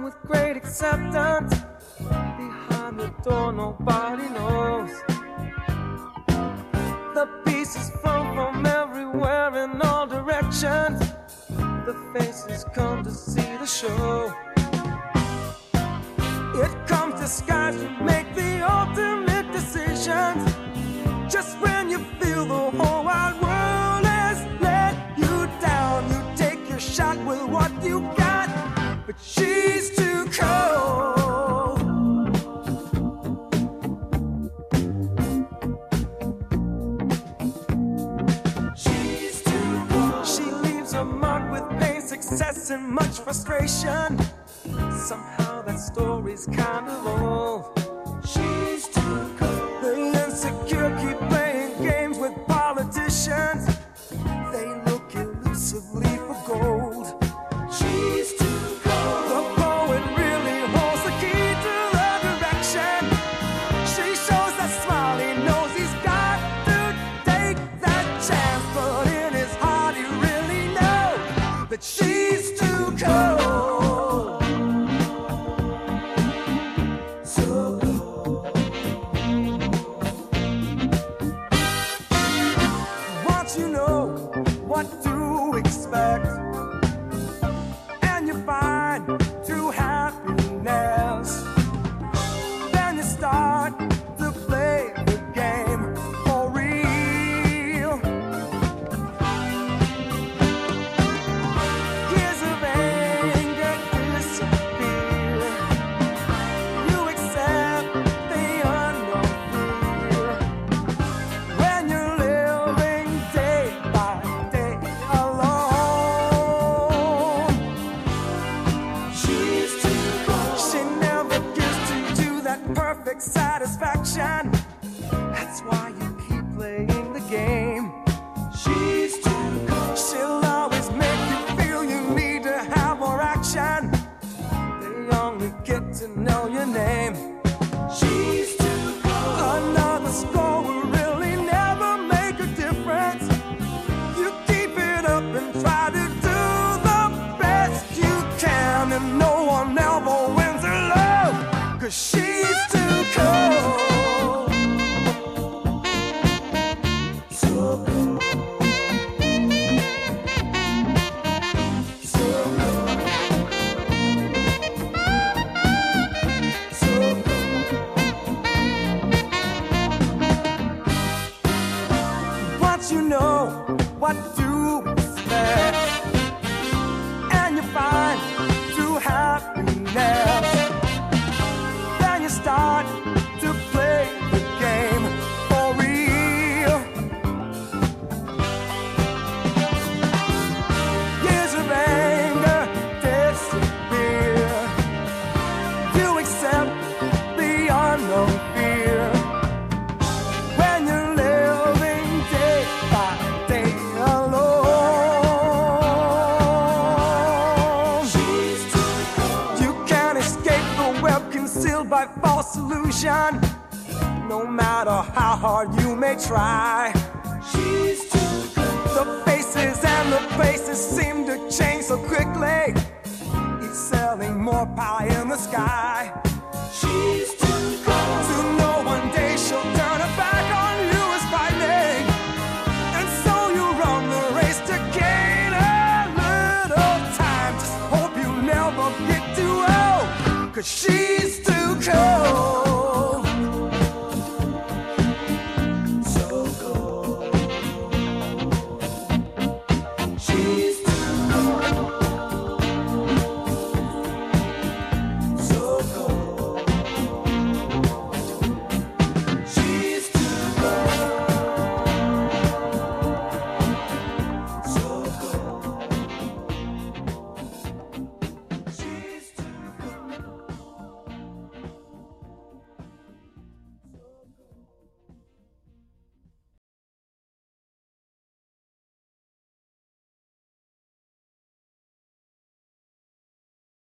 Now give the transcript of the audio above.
with great acceptance. Behind the door nobody knows. The pieces fall from everywhere in all directions. The faces come to see the show. It comes disguised to make the ultimate decisions. Just when you feel the whole wide world has let you down, you take your shot with what you got, but she's too cold. She's too cold. She leaves a mark with pain, success, and much frustration. Somehow that story's kind of old. She's too cold. The insecure keep playing games with politicians. They look elusively for gold. She's too cold. The poet really holds the key to the direction. She shows that smile, he knows he's got to take that chance. But in his heart he really knows that she's too cold. You know what to expect, and you find true happiness. Then you start to play the game for real. Years of anger disappear. You accept the unknown fear. When you're living day by day alone, she's too cold. She never gives to you that perfect satisfaction. That's why you keep playing the game. She's too cold. She'll always make you feel you need to have more action. They only get to know your name. She's too cold. Another score will really never make a difference. You keep it up and try to do the best you can, and no one ever wins her love, 'cause she's too cold. So cold. So cold. So cold. Once you know what to expect, and you find true happiness, then you start to play the game for real. Years of anger disappear. You accept the unknown fear. When you're living day by day alone, she's too cold. You can't escape the web concealed by false illusion, no matter how hard you may try. She's too cold. The faces and the places seem to change so quickly. He's selling more pie in the sky. She's too cold. To know one day she'll turn her back on you is frightening, and so you run the race to gain a little time. Just hope you never get too old, 'cause she's